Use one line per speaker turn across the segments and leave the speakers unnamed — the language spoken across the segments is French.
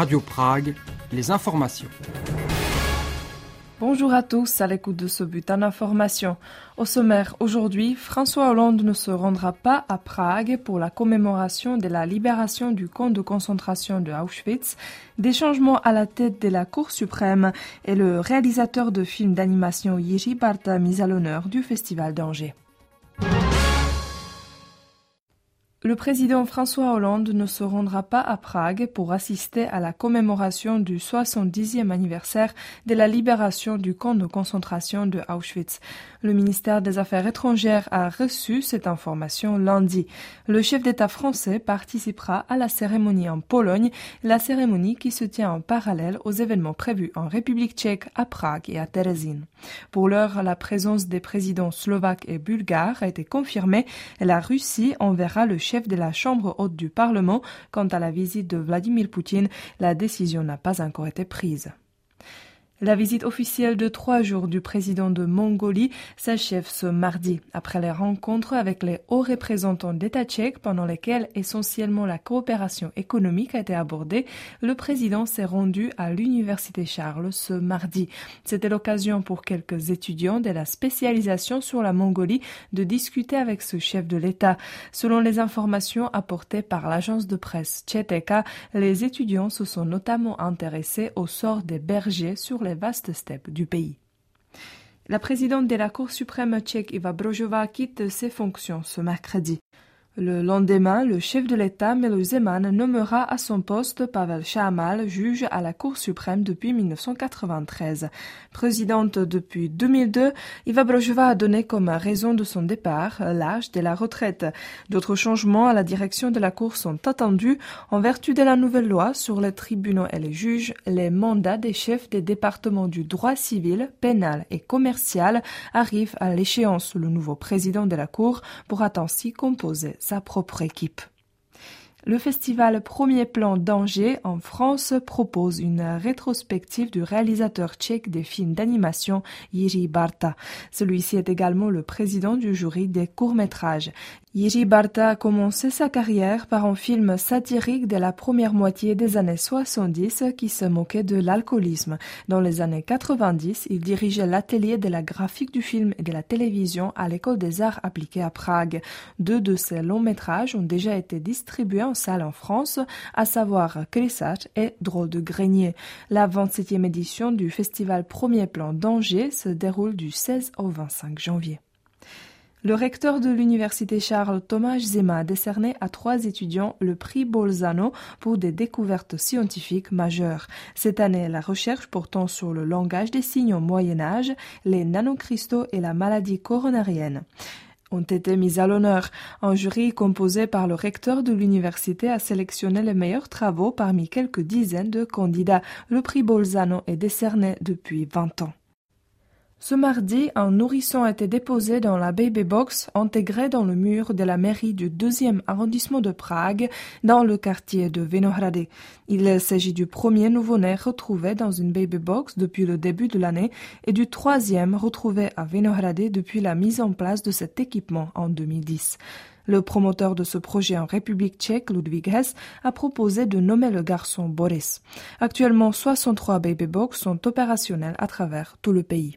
Radio Prague, les informations.
Bonjour à tous, à l'écoute de ce bulletin d'information. Au sommaire, aujourd'hui, François Hollande ne se rendra pas à Prague pour la commémoration de la libération du camp de concentration de Auschwitz, des changements à la tête de la Cour suprême et le réalisateur de films d'animation Jiří Barta mis à l'honneur du Festival d'Angers. Le président François Hollande ne se rendra pas à Prague pour assister à la commémoration du 70e anniversaire de la libération du camp de concentration de Auschwitz. Le ministère des Affaires étrangères a reçu cette information lundi. Le chef d'État français participera à la cérémonie en Pologne, la cérémonie qui se tient en parallèle aux événements prévus en République tchèque, à Prague et à Terezín. Pour l'heure, la présence des présidents slovaques et bulgares a été confirmée et la Russie enverra le chef de la Chambre haute du Parlement. Quant à la visite de Vladimir Poutine, la décision n'a pas encore été prise. La visite officielle de 3 jours du président de Mongolie s'achève ce mardi, après les rencontres avec les hauts représentants d'État tchèque pendant lesquelles essentiellement la coopération économique a été abordée. Le président s'est rendu à l'Université Charles ce mardi. C'était l'occasion pour quelques étudiants de la spécialisation sur la Mongolie de discuter avec ce chef de l'État. Selon les informations apportées par l'agence de presse Tcheteka, les étudiants se sont notamment intéressés au sort des bergers sur les vastes steppes du pays. La présidente de la Cour suprême tchèque Eva Brožová quitte ses fonctions ce mercredi. Le lendemain, le chef de l'État, Miloš Zeman, nommera à son poste Pavel Šámal, juge à la Cour suprême depuis 1993. Présidente depuis 2002, Eva Brožová a donné comme raison de son départ l'âge de la retraite. D'autres changements à la direction de la Cour sont attendus. En vertu de la nouvelle loi sur les tribunaux et les juges, les mandats des chefs des départements du droit civil, pénal et commercial arrivent à l'échéance. Le nouveau président de la Cour pourra ainsi composer sa propre équipe. Le festival Premier Plan d'Angers en France propose une rétrospective du réalisateur tchèque des films d'animation Jiří Barta. Celui-ci est également le président du jury des courts-métrages. Jiří Barta a commencé sa carrière par un film satirique de la première moitié des années 70 qui se moquait de l'alcoolisme. Dans les années 90, il dirigeait l'atelier de la graphique du film et de la télévision à l'École des Arts appliqués à Prague. 2 de ses longs métrages ont déjà été distribués en salle en France, à savoir Krysač et Drôle de grenier. La 27e édition du festival Premier Plan d'Angers se déroule du 16 au 25 janvier. Le recteur de l'Université Charles, Tomáš Zima, a décerné à 3 étudiants le prix Bolzano pour des découvertes scientifiques majeures. Cette année, la recherche portant sur le langage des signes au Moyen-Âge, les nanocristaux et la maladie coronarienne ont été mis à l'honneur. Un jury composé par le recteur de l'université a sélectionné les meilleurs travaux parmi quelques dizaines de candidats. Le prix Bolzano est décerné depuis 20 ans. Ce mardi, un nourrisson a été déposé dans la baby box intégrée dans le mur de la mairie du 2e arrondissement de Prague, dans le quartier de Vinohrady. Il s'agit du premier nouveau-né retrouvé dans une baby box depuis le début de l'année et du 3e retrouvé à Vinohrady depuis la mise en place de cet équipement en 2010. Le promoteur de ce projet en République tchèque, Ludvík Hess, a proposé de nommer le garçon Boris. Actuellement, 63 baby box sont opérationnels à travers tout le pays.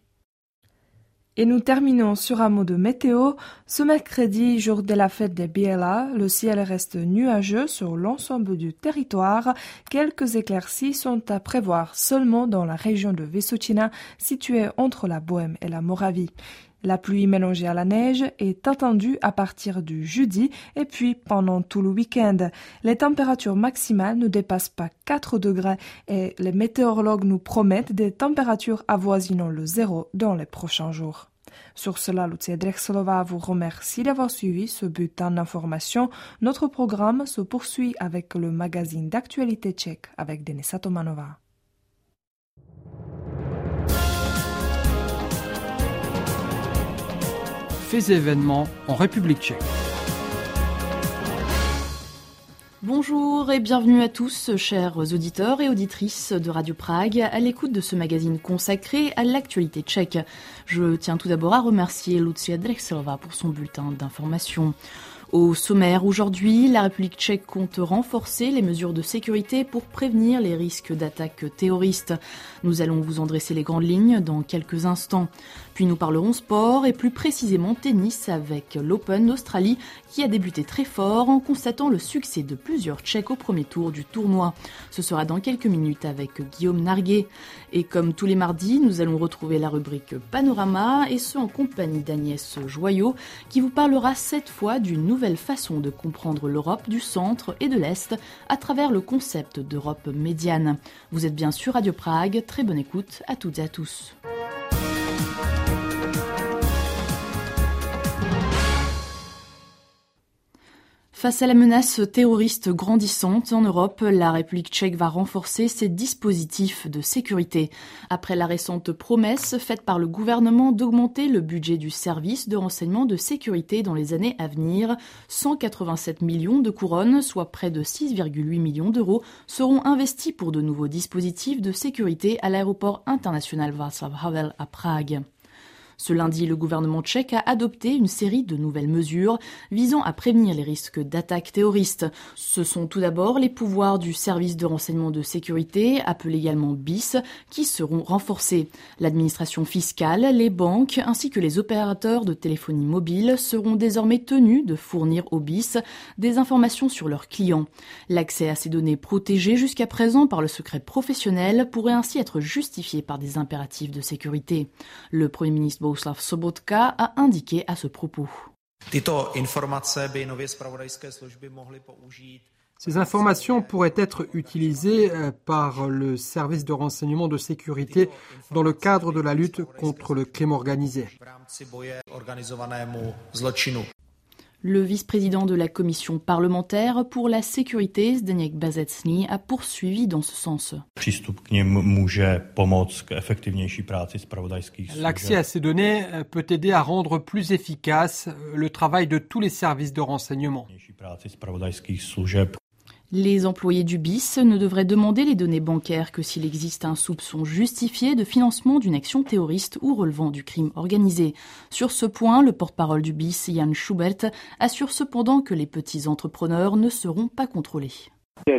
Et nous terminons sur un mot de météo. Ce mercredi, jour de la fête des Biela, le ciel reste nuageux sur l'ensemble du territoire. Quelques éclaircies sont à prévoir seulement dans la région de Vysočina, située entre la Bohême et la Moravie. La pluie mélangée à la neige est attendue à partir du jeudi et puis pendant tout le week-end. Les températures maximales ne dépassent pas 4 degrés et les météorologues nous promettent des températures avoisinant le 0 dans les prochains jours. Sur cela, Lucia Drexlová vous remercie d'avoir suivi ce bulletin d'information. Notre programme se poursuit avec le magazine d'actualité tchèque avec Denisa Tomanová.
Faits et événements en République tchèque.
Bonjour et bienvenue à tous, chers auditeurs et auditrices de Radio Prague, à l'écoute de ce magazine consacré à l'actualité tchèque. Je tiens tout d'abord à remercier Lucia Drexlová pour son bulletin d'information. Au sommaire aujourd'hui, la République tchèque compte renforcer les mesures de sécurité pour prévenir les risques d'attaques terroristes. Nous allons vous en dresser les grandes lignes dans quelques instants. Puis nous parlerons sport et plus précisément tennis avec l'Open d'Australie qui a débuté très fort en constatant le succès de plusieurs Tchèques au premier tour du tournoi. Ce sera dans quelques minutes avec Guillaume Narguet. Et comme tous les mardis, nous allons retrouver la rubrique Panorama et ce en compagnie d'Agnès Joyot qui vous parlera cette fois d'une nouvelle façon de comprendre l'Europe du centre et de l'Est à travers le concept d'Europe médiane. Vous êtes bien sur Radio Prague, très bonne écoute à toutes et à tous. Face à la menace terroriste grandissante en Europe, la République tchèque va renforcer ses dispositifs de sécurité. Après la récente promesse faite par le gouvernement d'augmenter le budget du service de renseignement de sécurité dans les années à venir, 187 millions de couronnes, soit près de 6,8 millions d'euros, seront investis pour de nouveaux dispositifs de sécurité à l'aéroport international Václav Havel à Prague. Ce lundi, le gouvernement tchèque a adopté une série de nouvelles mesures visant à prévenir les risques d'attaques terroristes. Ce sont tout d'abord les pouvoirs du service de renseignement de sécurité, appelé également BIS, qui seront renforcés. L'administration fiscale, les banques ainsi que les opérateurs de téléphonie mobile seront désormais tenus de fournir au BIS des informations sur leurs clients. L'accès à ces données protégées jusqu'à présent par le secret professionnel pourrait ainsi être justifié par des impératifs de sécurité. Le Premier ministre Bohuslav Sobotka a indiqué à ce propos.
Ces informations pourraient être utilisées par le service de renseignement de sécurité dans le cadre de la lutte contre le crime organisé.
Le vice-président de la commission parlementaire pour la sécurité, Zdeněk Bazecný, a poursuivi dans ce sens.
L'accès à ces données peut aider à rendre plus efficace le travail de tous les services de renseignement.
Les employés du BIS ne devraient demander les données bancaires que s'il existe un soupçon justifié de financement d'une action terroriste ou relevant du crime organisé. Sur ce point, le porte-parole du BIS, Jan Schubert, assure cependant que les petits entrepreneurs ne seront pas contrôlés.
Il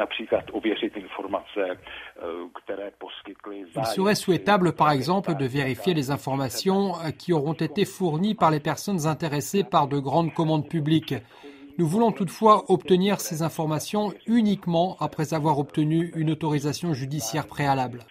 serait souhaitable, par exemple, de vérifier les informations qui auront été fournies par les personnes intéressées par de grandes commandes publiques. Nous voulons toutefois obtenir ces informations uniquement après avoir obtenu une autorisation judiciaire préalable.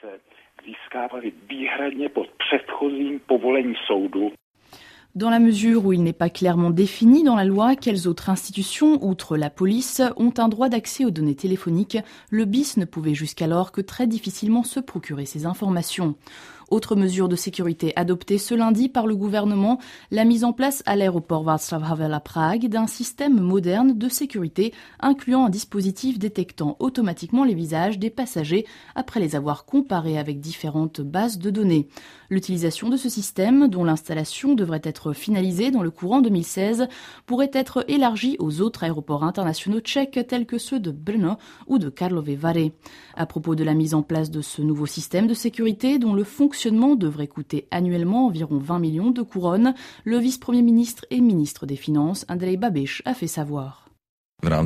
Dans la mesure où il n'est pas clairement défini dans la loi quelles autres institutions, outre la police, ont un droit d'accès aux données téléphoniques, le BIS ne pouvait jusqu'alors que très difficilement se procurer ces informations. Autre mesure de sécurité adoptée ce lundi par le gouvernement, la mise en place à l'aéroport Václav Havel à Prague d'un système moderne de sécurité incluant un dispositif détectant automatiquement les visages des passagers après les avoir comparés avec différentes bases de données. L'utilisation de ce système, dont l'installation devrait être finalisée dans le courant 2016, pourrait être élargie aux autres aéroports internationaux tchèques tels que ceux de Brno ou de Karlovy Vary. À propos de la mise en place de ce nouveau système de sécurité dont le fonctionnement devrait coûter annuellement environ 20 millions de couronnes, le vice-premier ministre et ministre des Finances, Andrej Babiš, a fait savoir.
Dans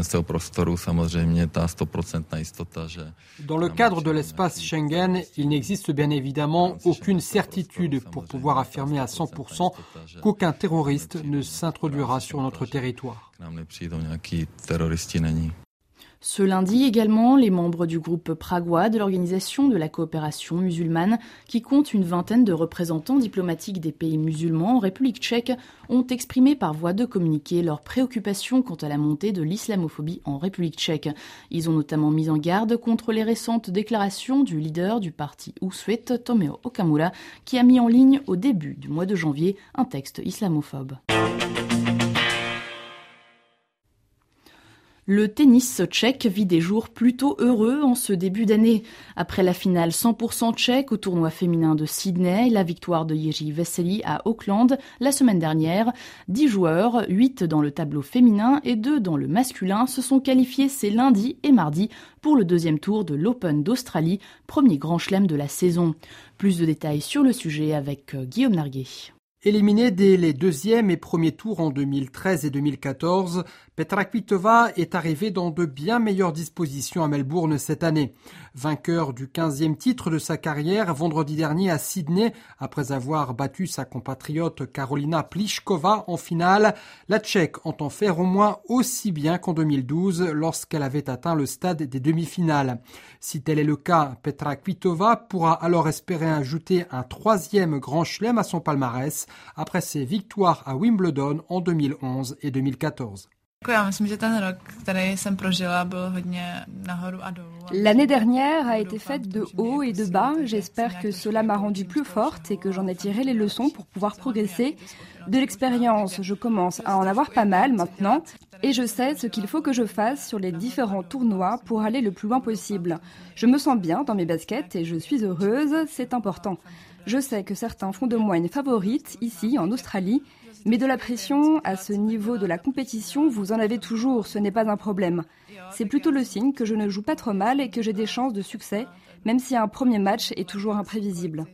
le cadre de l'espace Schengen, il n'existe bien évidemment aucune certitude pour pouvoir affirmer à 100% qu'aucun terroriste ne s'introduira sur notre territoire.
Ce lundi également, les membres du groupe pragois de l'Organisation de la coopération musulmane, qui compte une vingtaine de représentants diplomatiques des pays musulmans en République tchèque, ont exprimé par voie de communiqué leurs préoccupations quant à la montée de l'islamophobie en République tchèque. Ils ont notamment mis en garde contre les récentes déclarations du leader du parti Úsvit, Tomio Okamura, qui a mis en ligne au début du mois de janvier un texte islamophobe. Le tennis tchèque vit des jours plutôt heureux en ce début d'année. Après la finale 100% tchèque au tournoi féminin de Sydney et la victoire de Jiří Veselý à Auckland la semaine dernière, 10 joueurs, 8 dans le tableau féminin et 2 dans le masculin, se sont qualifiés ces lundi et mardi pour le deuxième tour de l'Open d'Australie, premier grand chelem de la saison. Plus de détails sur le sujet avec Guillaume Narguet.
Éliminée dès les deuxième et premier tours en 2013 et 2014, Petra Kvitova est arrivée dans de bien meilleures dispositions à Melbourne cette année. Vainqueur du 15e titre de sa carrière vendredi dernier à Sydney, après avoir battu sa compatriote Karolina Pliskova en finale, la Tchèque entend faire au moins aussi bien qu'en 2012 lorsqu'elle avait atteint le stade des demi-finales. Si tel est le cas, Petra Kvitova pourra alors espérer ajouter un 3e grand chelem à son palmarès après ses victoires à Wimbledon en 2011 et 2014.
L'année dernière a été faite de hauts et de bas. J'espère que cela m'a rendue plus forte et que j'en ai tiré les leçons pour pouvoir progresser. De l'expérience, je commence à en avoir pas mal maintenant et je sais ce qu'il faut que je fasse sur les différents tournois pour aller le plus loin possible. Je me sens bien dans mes baskets et je suis heureuse, c'est important. Je sais que certains font de moi une favorite ici en Australie, mais de la pression à ce niveau de la compétition, vous en avez toujours, ce n'est pas un problème. C'est plutôt le signe que je ne joue pas trop mal et que j'ai des chances de succès, même si un premier match est toujours imprévisible.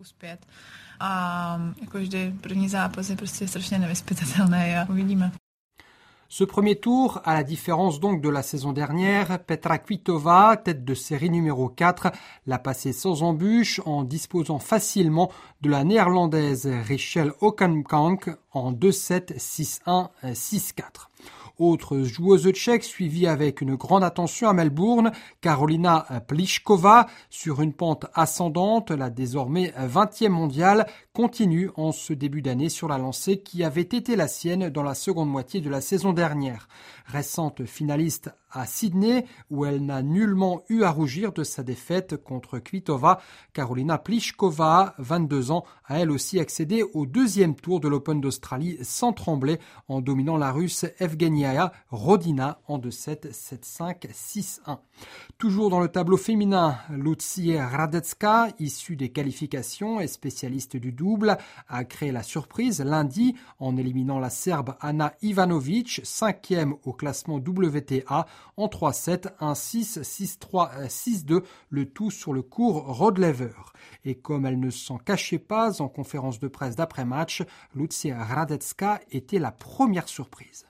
Ce premier tour, à la différence donc de la saison dernière, Petra Kvitova, tête de série numéro 4, l'a passé sans embûche en disposant facilement de la néerlandaise Rachel Okamkank en 2-7, 6-1, 6-4. Autre joueuse tchèque suivie avec une grande attention à Melbourne, Karolina Pliskova, sur une pente ascendante, la désormais 20e mondiale, continue en ce début d'année sur la lancée qui avait été la sienne dans la seconde moitié de la saison dernière. Récente finaliste à Sydney, où elle n'a nullement eu à rougir de sa défaite contre Kvitova, Karolina Pliskova, 22 ans, a elle aussi accédé au deuxième tour de l'Open d'Australie sans trembler en dominant la Russe Evgenia Rodina en 2-7, 7-5, 6-1. Toujours dans le tableau féminin, Lucia Hradecka, issue des qualifications et spécialiste du double, a créé la surprise lundi en éliminant la Serbe Ana Ivanovic, 5e au classement WTA, en 3-7, 1-6, 6-3, 6-2, le tout sur le court Rod Laver. Et comme elle ne s'en cachait pas en conférence de presse d'après-match, Lucia Hradecka était la première surprise.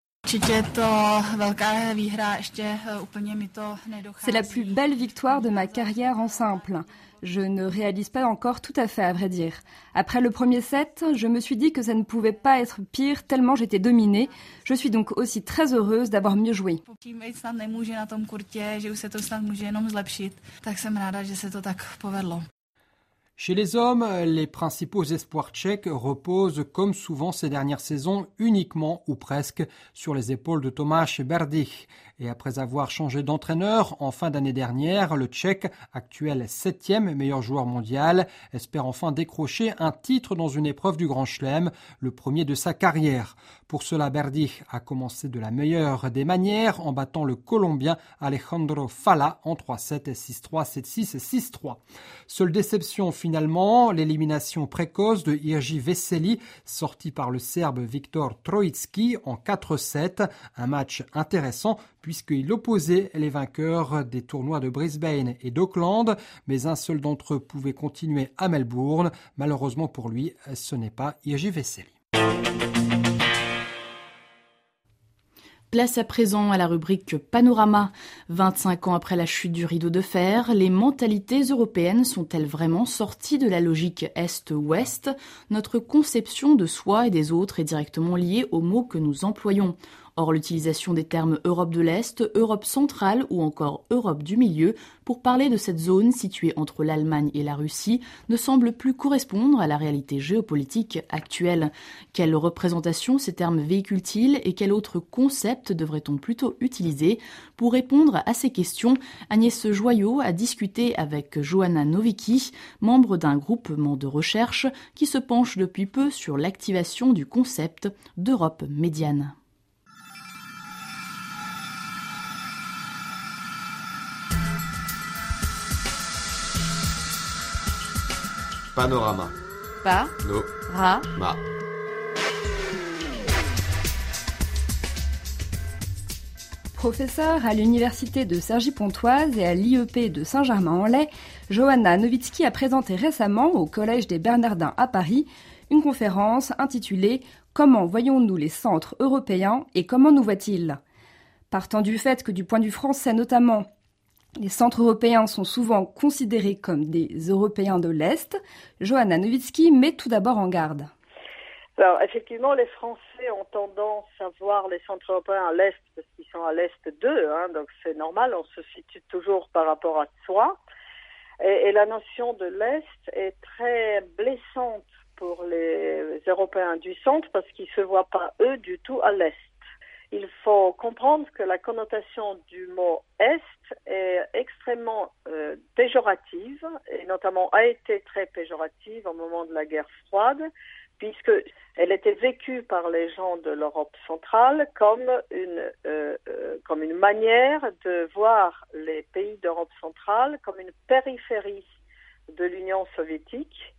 C'est la plus belle victoire de ma carrière en simple. Je ne réalise pas encore tout à fait, à vrai dire. Après le premier set, je me suis dit que ça ne pouvait pas être pire tellement j'étais dominée. Je suis donc aussi très heureuse d'avoir mieux joué.
Chez les hommes, les principaux espoirs tchèques reposent, comme souvent ces dernières saisons, uniquement ou presque sur les épaules de Tomáš Berdych. Et après avoir changé d'entraîneur en fin d'année dernière, le Tchèque, actuel 7e meilleur joueur mondial, espère enfin décrocher un titre dans une épreuve du Grand Chelem, le premier de sa carrière. Pour cela, Berdych a commencé de la meilleure des manières en battant le Colombien Alejandro Falla en 3-7, 6-3, 7-6, 6-3. Seule déception finalement, l'élimination précoce de Jiří Veselý, sorti par le Serbe Viktor Trojicki en 4-7, un match intéressant puisqu'il opposait les vainqueurs des tournois de Brisbane et d'Auckland, mais un seul d'entre eux pouvait continuer à Melbourne. Malheureusement pour lui, ce n'est pas Jiří Veselý.
Place à présent à la rubrique Panorama. 25 ans après la chute du rideau de fer, les mentalités européennes sont-elles vraiment sorties de la logique Est-Ouest ? Notre conception de soi et des autres est directement liée aux mots que nous employons. Or, l'utilisation des termes Europe de l'Est, Europe centrale ou encore Europe du milieu pour parler de cette zone située entre l'Allemagne et la Russie ne semble plus correspondre à la réalité géopolitique actuelle. Quelle représentation ces termes véhiculent-ils et quel autre concept devrait-on plutôt utiliser ? Pour répondre à ces questions, Agnès Joyot a discuté avec Johanna Nowicki, membre d'un groupement de recherche qui se penche depuis peu sur l'activation du concept d'Europe médiane.
Panorama.
Ra.
Professeure à l'université de Cergy-Pontoise et à l'IEP de Saint-Germain-en-Laye, Johanna Nowicki a présenté récemment au Collège des Bernardins à Paris une conférence intitulée « Comment voyons-nous les centres européens et comment nous voient-ils ?» Partant du fait que du point de vue français notamment, les centres européens sont souvent considérés comme des Européens de l'Est, Johanna Nowicki met tout d'abord en garde.
Alors, effectivement, les Français ont tendance à voir les centres européens à l'Est parce qu'ils sont à l'Est d'eux, donc c'est normal, on se situe toujours par rapport à soi. Et la notion de l'Est est très blessante pour les Européens du centre parce qu'ils ne se voient pas, eux, du tout à l'Est. Il faut comprendre que la connotation du mot Est est extrêmement péjorative, et notamment a été très péjorative au moment de la guerre froide, puisqu'elle était vécue par les gens de l'Europe centrale comme une manière de voir les pays d'Europe centrale comme une périphérie de l'Union soviétique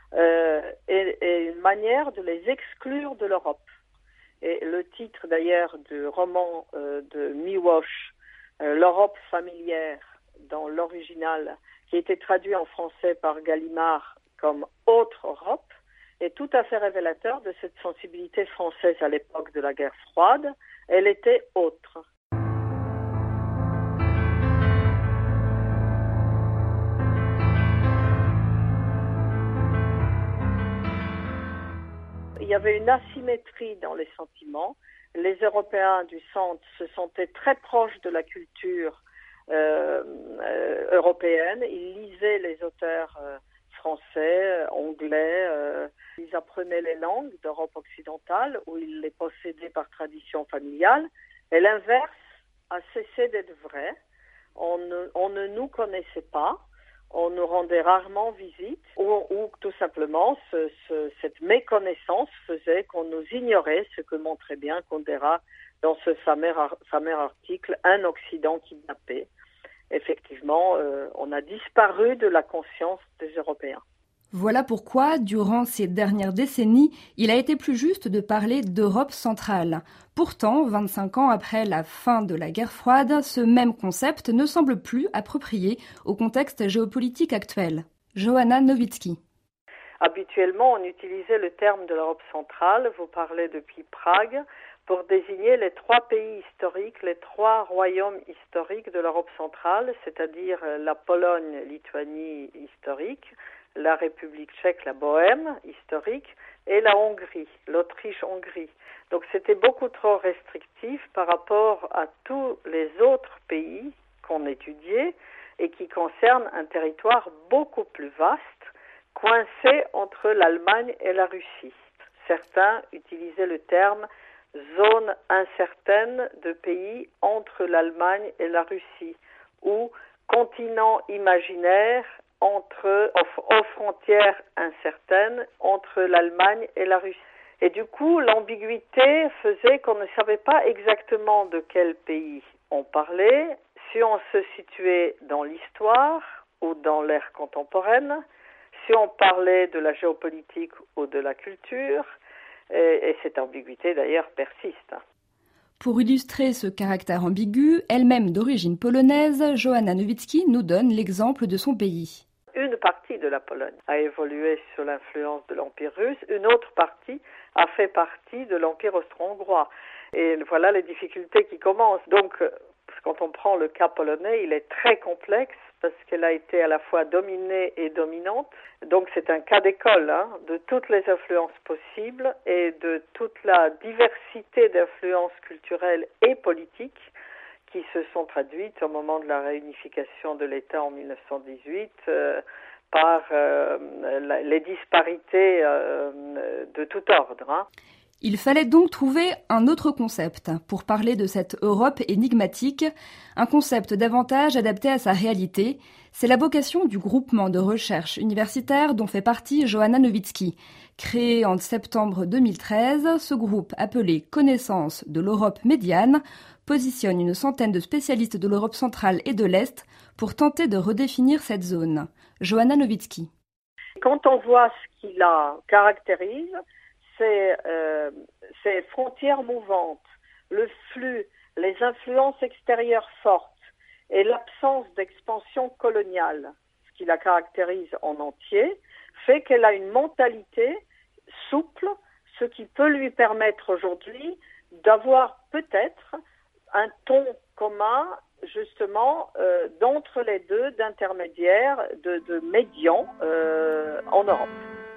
et une manière de les exclure de l'Europe. Et le titre d'ailleurs du roman de Miłosz, L'Europe familière, dans l'original, qui a été traduit en français par Gallimard comme Autre Europe, est tout à fait révélateur de cette sensibilité française à l'époque de la guerre froide. Elle était autre. Il y avait une asymétrie dans les sentiments. Les Européens du centre se sentaient très proches de la culture européenne. Ils lisaient les auteurs français, anglais, ils apprenaient les langues d'Europe occidentale où ils les possédaient par tradition familiale. Et l'inverse a cessé d'être vrai. On ne nous connaissait pas. On nous rendait rarement visite ou tout simplement cette méconnaissance faisait qu'on nous ignorait, ce que montrait bien Kundera dans ce fameux article « Un Occident kidnappé ». Effectivement, on a disparu de la conscience des Européens.
Voilà pourquoi, durant ces dernières décennies, il a été plus juste de parler d'Europe centrale. Pourtant, 25 ans après la fin de la guerre froide, ce même concept ne semble plus approprié au contexte géopolitique actuel. Johanna Nowicki.
Habituellement, on utilisait le terme de l'Europe centrale, vous parlez depuis Prague, pour désigner les trois pays historiques, les trois royaumes historiques de l'Europe centrale, c'est-à-dire la Pologne, Lituanie historique, la République tchèque, la Bohème historique, et la Hongrie, l'Autriche-Hongrie. Donc c'était beaucoup trop restrictif par rapport à tous les autres pays qu'on étudiait et qui concernent un territoire beaucoup plus vaste, coincé entre l'Allemagne et la Russie. Certains utilisaient le terme zone incertaine de pays entre l'Allemagne et la Russie ou continent imaginaire aux frontières incertaines entre l'Allemagne et la Russie. Et du coup, l'ambiguïté faisait qu'on ne savait pas exactement de quel pays on parlait, si on se situait dans l'histoire ou dans l'ère contemporaine, si on parlait de la géopolitique ou de la culture, et cette ambiguïté d'ailleurs persiste.
Pour illustrer ce caractère ambigu, elle-même d'origine polonaise, Johanna Nowicki nous donne l'exemple de son pays.
Une partie de la Pologne a évolué sous l'influence de l'Empire russe, une autre partie a fait partie de l'Empire austro-hongrois. Et voilà les difficultés qui commencent. Donc, quand on prend le cas polonais, il est très complexe parce qu'elle a été à la fois dominée et dominante. Donc, c'est un cas d'école de toutes les influences possibles et de toute la diversité d'influences culturelles et politiques qui se sont traduites au moment de la réunification de l'État en 1918 par les disparités de tout ordre.
Il fallait donc trouver un autre concept pour parler de cette Europe énigmatique, un concept davantage adapté à sa réalité. C'est la vocation du groupement de recherche universitaire dont fait partie Johanna Nowicki. Créé en septembre 2013, ce groupe, appelé Connaissance de l'Europe médiane, positionne une centaine de spécialistes de l'Europe centrale et de l'Est pour tenter de redéfinir cette zone. Johanna Nowicki.
Quand on voit ce qui la caractérise, c'est frontières mouvantes, le flux les influences extérieures fortes et l'absence d'expansion coloniale, ce qui la caractérise en entier, fait qu'elle a une mentalité souple, ce qui peut lui permettre aujourd'hui d'avoir peut-être un ton commun, justement, d'entre les deux, d'intermédiaires, de médians en Europe.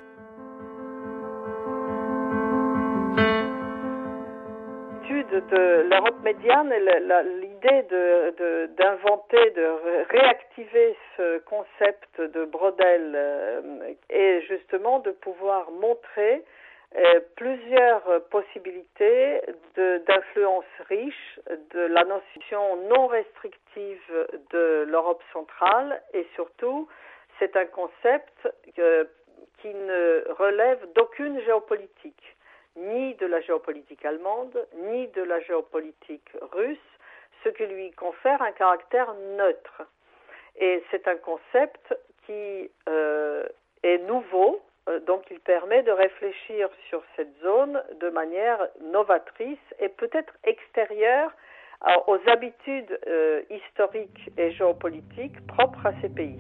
De l'Europe médiane, l'idée d'inventer, de réactiver ce concept de Brodel est justement de pouvoir montrer plusieurs possibilités d'influence riche de la notion non restrictive de l'Europe centrale, et surtout c'est un concept qui ne relève d'aucune géopolitique, ni de la géopolitique allemande, ni de la géopolitique russe, ce qui lui confère un caractère neutre. Et c'est un concept qui est nouveau, donc il permet de réfléchir sur cette zone de manière novatrice et peut-être extérieure aux habitudes historiques et géopolitiques propres à ces pays.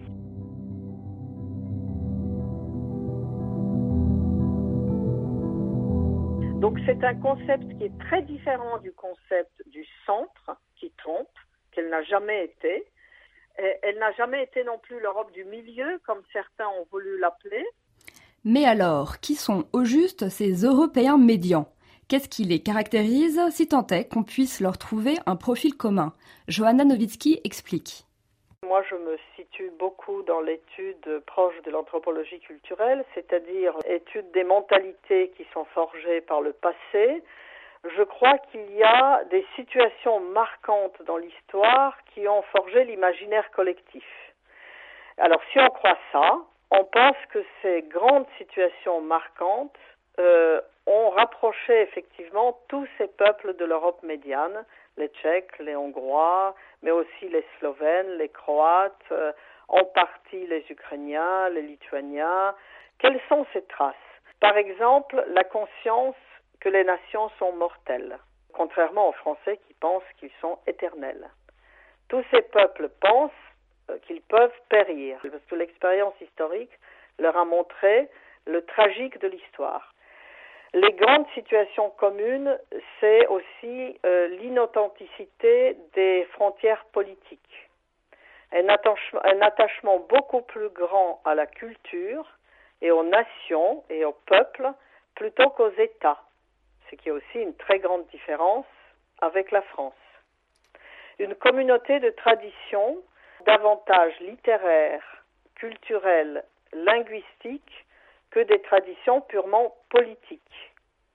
Donc c'est un concept qui est très différent du concept du centre, qui trompe, qu'elle n'a jamais été. Elle n'a jamais été non plus l'Europe du milieu, comme certains ont voulu l'appeler.
Mais alors, qui sont au juste ces Européens médians ? Qu'est-ce qui les caractérise, si tant est qu'on puisse leur trouver un profil commun ? Johanna Nowicki explique.
Moi, je me situe beaucoup dans l'étude proche de l'anthropologie culturelle, c'est-à-dire étude des mentalités qui sont forgées par le passé. Je crois qu'il y a des situations marquantes dans l'histoire qui ont forgé l'imaginaire collectif. Alors, si on croit ça, on pense que ces grandes situations marquantes ont rapproché effectivement tous ces peuples de l'Europe médiane, les Tchèques, les Hongrois, mais aussi les Slovènes, les Croates, en partie les Ukrainiens, les Lituaniens. Quelles sont ces traces ? Par exemple, la conscience que les nations sont mortelles, contrairement aux Français qui pensent qu'ils sont éternels. Tous ces peuples pensent qu'ils peuvent périr, parce que l'expérience historique leur a montré le tragique de l'histoire. Les grandes situations communes, c'est aussi l'inauthenticité des frontières politiques. Un attachement beaucoup plus grand à la culture et aux nations et aux peuples plutôt qu'aux États, ce qui est aussi une très grande différence avec la France. Une communauté de traditions davantage littéraires, culturelles, linguistiques, que des traditions purement politiques.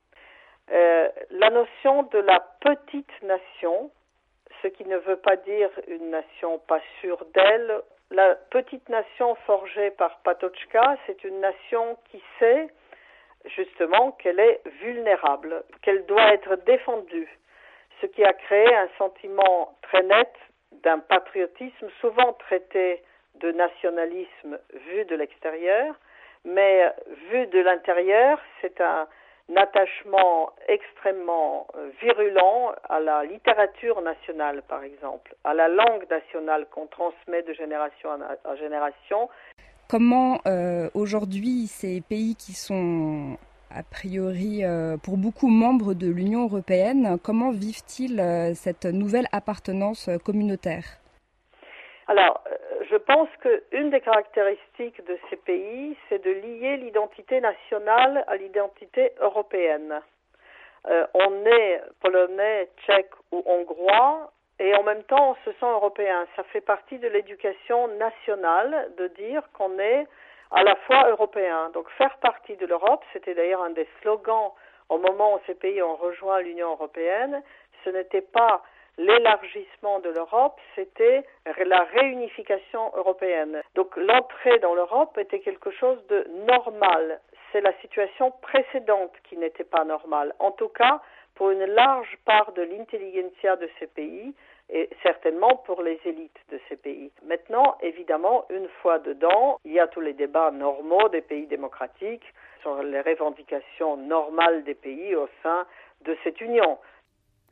La notion de la petite nation, ce qui ne veut pas dire une nation pas sûre d'elle, la petite nation forgée par Patočka, c'est une nation qui sait justement qu'elle est vulnérable, qu'elle doit être défendue, ce qui a créé un sentiment très net d'un patriotisme souvent traité de nationalisme vu de l'extérieur, mais vu de l'intérieur, c'est un attachement extrêmement virulent à la littérature nationale, par exemple, à la langue nationale qu'on transmet de génération en génération.
Comment aujourd'hui ces pays qui sont a priori pour beaucoup membres de l'Union européenne, comment vivent-ils cette nouvelle appartenance communautaire ?
Alors, je pense qu'une des caractéristiques de ces pays, c'est de lier l'identité nationale à l'identité européenne. On est polonais, tchèque ou hongrois, et en même temps on se sent européen. Ça fait partie de l'éducation nationale de dire qu'on est à la fois européen. Donc faire partie de l'Europe, c'était d'ailleurs un des slogans au moment où ces pays ont rejoint l'Union européenne. Ce n'était pas l'élargissement de l'Europe, c'était la réunification européenne. Donc l'entrée dans l'Europe était quelque chose de normal. C'est la situation précédente qui n'était pas normale. En tout cas, pour une large part de l'intelligentsia de ces pays et certainement pour les élites de ces pays. Maintenant, évidemment, une fois dedans, il y a tous les débats normaux des pays démocratiques sur les revendications normales des pays au sein de cette union.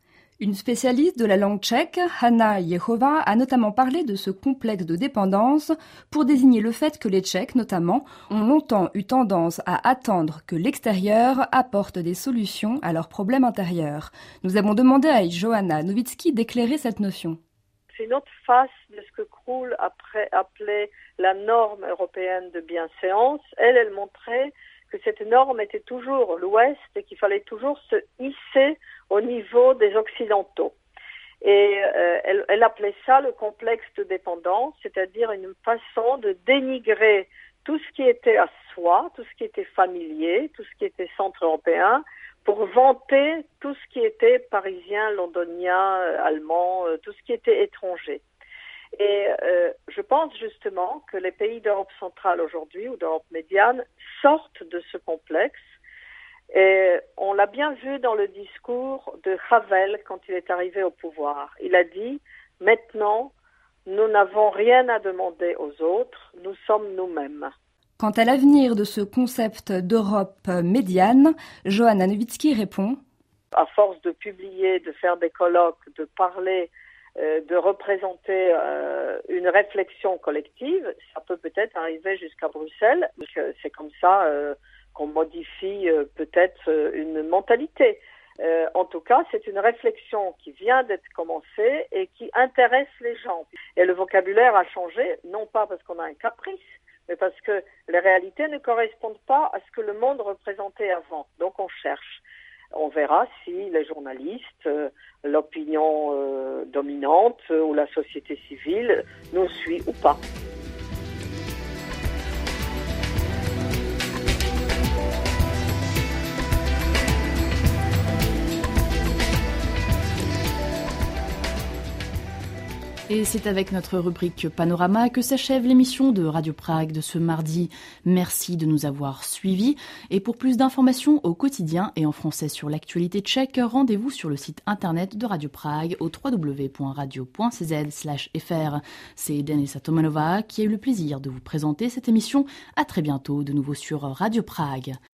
Une spécialiste de la langue tchèque, Hanna Jehova, a notamment parlé de ce complexe de dépendance pour désigner le fait que les Tchèques, notamment, ont longtemps eu tendance à attendre que l'extérieur apporte des solutions à leurs problèmes intérieurs. Nous avons demandé à Johanna Nowicki d'éclairer cette notion.
C'est une autre face de ce que Krul appelait la norme européenne de bienséance. Elle montrait que cette norme était toujours l'Ouest et qu'il fallait toujours se hisser au niveau des Occidentaux. Et elle appelait ça le complexe de dépendance, c'est-à-dire une façon de dénigrer tout ce qui était à soi, tout ce qui était familier, tout ce qui était centre-européen, pour vanter tout ce qui était parisien, londonien, allemand, tout ce qui était étranger. Et je pense justement que les pays d'Europe centrale aujourd'hui ou d'Europe médiane sortent de ce complexe. Et on l'a bien vu dans le discours de Havel quand il est arrivé au pouvoir. Il a dit « Maintenant, nous n'avons rien à demander aux autres, nous sommes nous-mêmes ».
Quant à l'avenir de ce concept d'Europe médiane, Johanna Nowicki répond «
À force de publier, de faire des colloques, de parler, de représenter une réflexion collective, ça peut peut-être arriver jusqu'à Bruxelles. C'est comme ça qu'on modifie peut-être une mentalité. En tout cas, c'est une réflexion qui vient d'être commencée et qui intéresse les gens. Et le vocabulaire a changé, non pas parce qu'on a un caprice, mais parce que les réalités ne correspondent pas à ce que le monde représentait avant. Donc on cherche. On verra si les journalistes, l'opinion dominante ou la société civile nous suit ou pas.
Et c'est avec notre rubrique Panorama que s'achève l'émission de Radio Prague de ce mardi. Merci de nous avoir suivis. Et pour plus d'informations au quotidien et en français sur l'actualité tchèque, rendez-vous sur le site internet de Radio Prague au www.radio.cz/fr. C'est Denisa Tomanova qui a eu le plaisir de vous présenter cette émission. À très bientôt de nouveau sur Radio Prague.